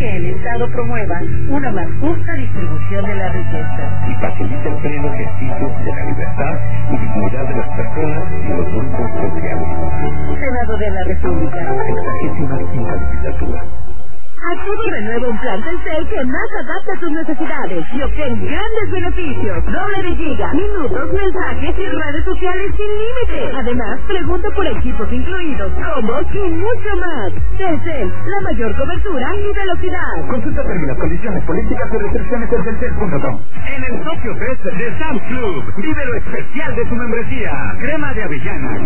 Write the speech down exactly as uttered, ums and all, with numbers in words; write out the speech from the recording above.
que el Estado promueva una más justa distribución de la riqueza y facilite el pleno ejercicio de la libertad y dignidad de las personas y los grupos sociales. Senado de la República. Sexagésima quinta legislatura. Acude y renueva un plan Telcel que más adapta a tus necesidades y obtén grandes beneficios, doble de giga, minutos, mensajes y redes sociales sin límite. Además, pregunta por equipos incluidos, combos y mucho más. Telcel, la mayor cobertura y velocidad. Consulta términos, condiciones, políticas y restricciones en telcel punto com. En el Tokyo Fest de Sam's Club, vive lo especial de tu membresía. Crema de avellana,